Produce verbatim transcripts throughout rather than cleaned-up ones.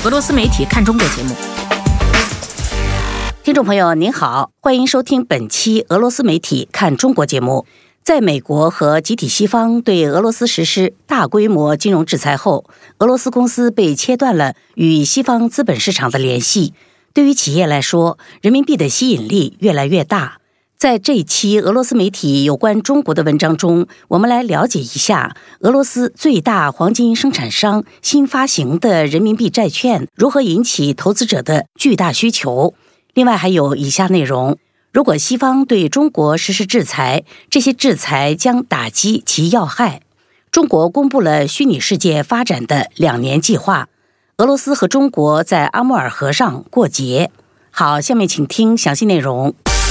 俄罗斯媒体看中国节目。 听众朋友您好，欢迎收听本期俄罗斯媒体看中国节目。在美国和集体西方对俄罗斯实施大规模金融制裁后，俄罗斯公司被切断了与西方资本市场的联系。对于企业来说，人民币的吸引力越来越大。在这一期俄罗斯媒体有关中国的文章中，我们来了解一下俄罗斯最大黄金生产商新发行的人民币债券如何引起投资者的巨大需求。另外还有以下内容：如果西方对中国实施制裁，这些制裁将打击其要害。中国公布了虚拟世界发展的两年计划。俄罗斯和中国在阿穆尔河上过节。好，下面请听详细内容。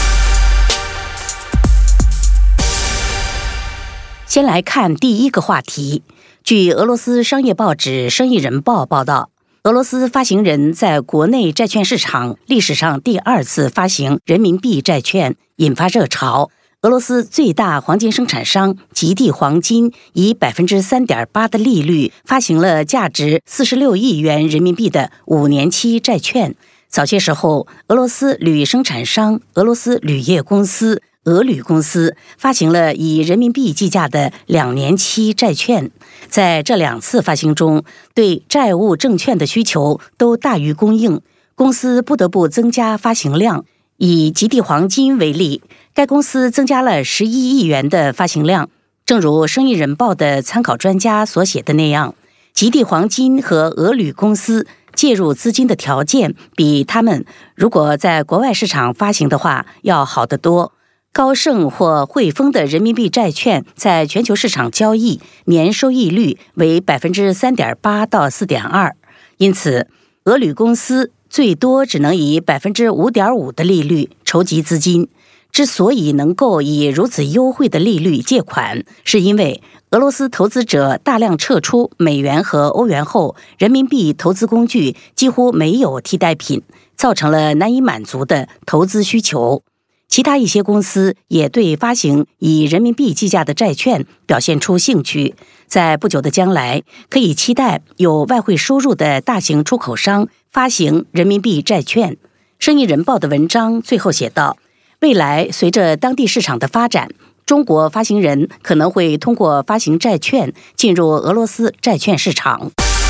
先来看第一个话题。据俄罗斯商业报纸《生意人报》报道，俄罗斯发行人在国内债券市场历史上第二次发行人民币债券，引发热潮。俄罗斯最大黄金生产商极地黄金以 百分之三点八 的利率发行了价值四十六亿元人民币的五年期债券。早些时候，俄罗斯铝生产商俄罗斯铝业公司俄铝公司发行了以人民币计价的两年期债券。在这两次发行中，对债务证券的需求都大于供应，公司不得不增加发行量。以极地黄金为例，该公司增加了十一亿元的发行量。正如《生意人报》的参考专家所写的那样，极地黄金和俄铝公司介入资金的条件比他们如果在国外市场发行的话要好得多。高盛或汇丰的人民币债券在全球市场交易年收益率为 百分之三点八 到 四点二， 因此俄铝公司最多只能以 百分之五点五 的利率筹集资金。之所以能够以如此优惠的利率借款，是因为俄罗斯投资者大量撤出美元和欧元后，人民币投资工具几乎没有替代品，造成了难以满足的投资需求。其他一些公司也对发行以人民币计价的债券表现出兴趣，在不久的将来，可以期待有外汇收入的大型出口商发行人民币债券。生意人报的文章最后写道，未来随着当地市场的发展，中国发行人可能会通过发行债券进入俄罗斯债券市场。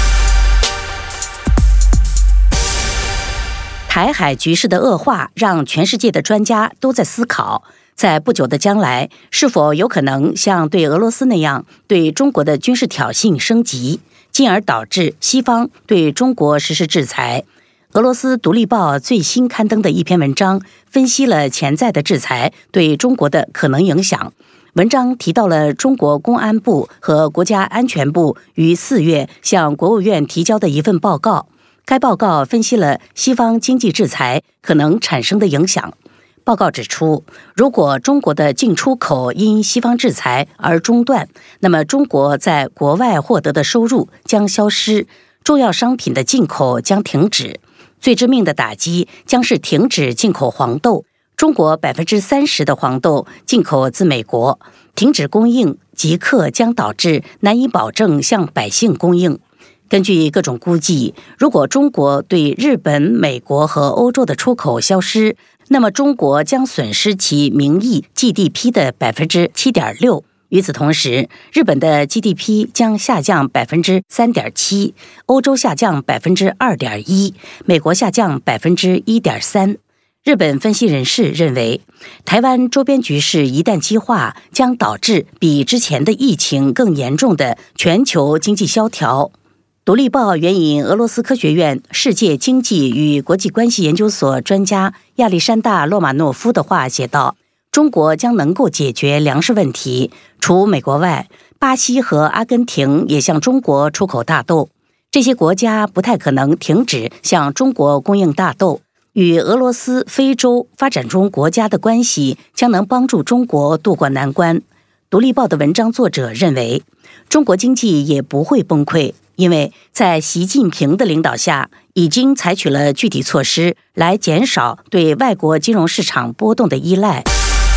台海局势的恶化让全世界的专家都在思考，在不久的将来，是否有可能像对俄罗斯那样对中国的军事挑衅升级，进而导致西方对中国实施制裁。俄罗斯独立报最新刊登的一篇文章分析了潜在的制裁对中国的可能影响。文章提到了中国公安部和国家安全部于四月向国务院提交的一份报告。该报告分析了西方经济制裁可能产生的影响。报告指出，如果中国的进出口因西方制裁而中断，那么中国在国外获得的收入将消失，重要商品的进口将停止。最致命的打击将是停止进口黄豆。中国 百分之三十 的黄豆进口自美国，停止供应即刻将导致难以保证向百姓供应。根据各种估计，如果中国对日本、美国和欧洲的出口消失，那么中国将损失其名义 G D P 的 百分之七点六。与此同时，日本的 G D P 将下降 百分之三点七， 欧洲下降 百分之二点一， 美国下降 百分之一点三。日本分析人士认为，台湾周边局势一旦激化，将导致比之前的疫情更严重的全球经济萧条。独立报援引俄罗斯科学院世界经济与国际关系研究所专家亚历山大·洛马诺夫的话写道，中国将能够解决粮食问题。除美国外，巴西和阿根廷也向中国出口大豆，这些国家不太可能停止向中国供应大豆。与俄罗斯、非洲发展中国家的关系将能帮助中国渡过难关。独立报的文章作者认为，中国经济也不会崩溃，因为在习近平的领导下，已经采取了具体措施来减少对外国金融市场波动的依赖。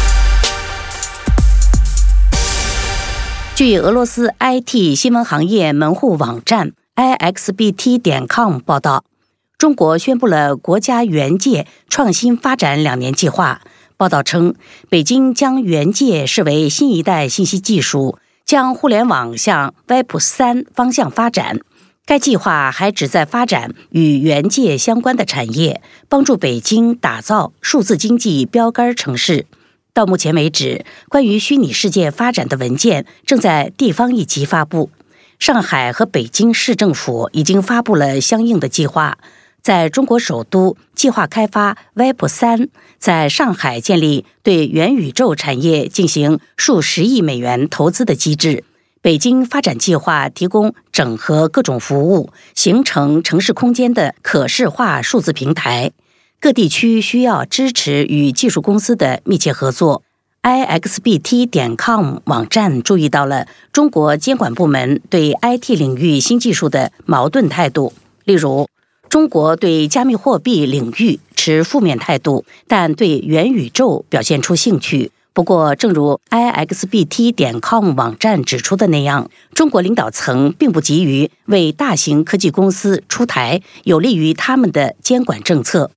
据俄罗斯 I T 新闻行业门户网站 i x b t 点 com 报道， 中国宣布了国家援界创新发展两年计划。报道称，北京将援界视为新一代信息技术，将互联网向 Web 三 方向发展。该计划还旨在发展与援界相关的产业，帮助北京打造数字经济标杆城市。到目前为止，关于虚拟世界发展的文件正在地方一级发布。上海和北京市政府已经发布了相应的计划，在中国首都计划开发 Web 三， 在上海建立对元宇宙产业进行数十亿美元投资的机制。北京发展计划提供整合各种服务，形成城市空间的可视化数字平台。各地区需要支持与技术公司的密切合作。i x b t 点 com 网站注意到了中国监管部门对 I T 领域新技术的矛盾态度，例如，中国对加密货币领域持负面态度，但对元宇宙表现出兴趣。不过，正如 i x b t 点 com 网站指出的那样，中国领导层并不急于为大型科技公司出台有利于他们的监管政策。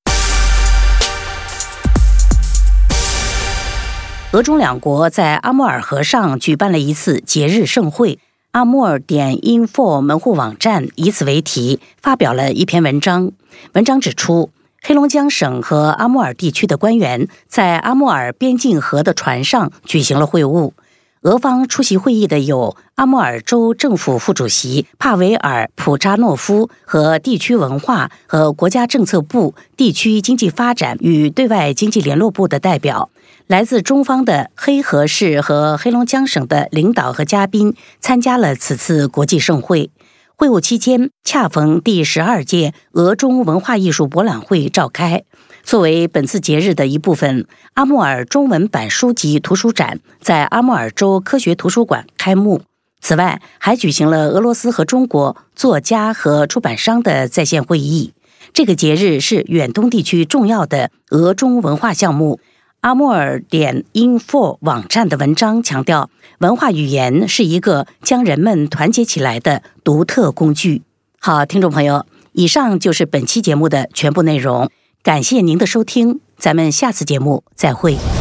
俄中两国在阿穆尔河上举办了一次节日盛会，阿穆尔点 info 门户网站以此为题发表了一篇文章。文章指出，黑龙江省和阿穆尔地区的官员在阿穆尔边境河的船上举行了会晤。俄方出席会议的有阿穆尔州政府副主席帕维尔·普扎诺夫和地区文化和国家政策部地区经济发展与对外经济联络部的代表。来自中方的黑河市和黑龙江省的领导和嘉宾参加了此次国际盛会。会晤期间，恰逢第十二届俄中文化艺术博览会召开。作为本次节日的一部分，阿穆尔中文版书籍图书展在阿穆尔州科学图书馆开幕。此外，还举行了俄罗斯和中国作家和出版商的在线会议。这个节日是远东地区重要的俄中文化项目。阿穆尔点 info 网站的文章强调，文化语言是一个将人们团结起来的独特工具。好，听众朋友，以上就是本期节目的全部内容，感谢您的收听，咱们下次节目再会。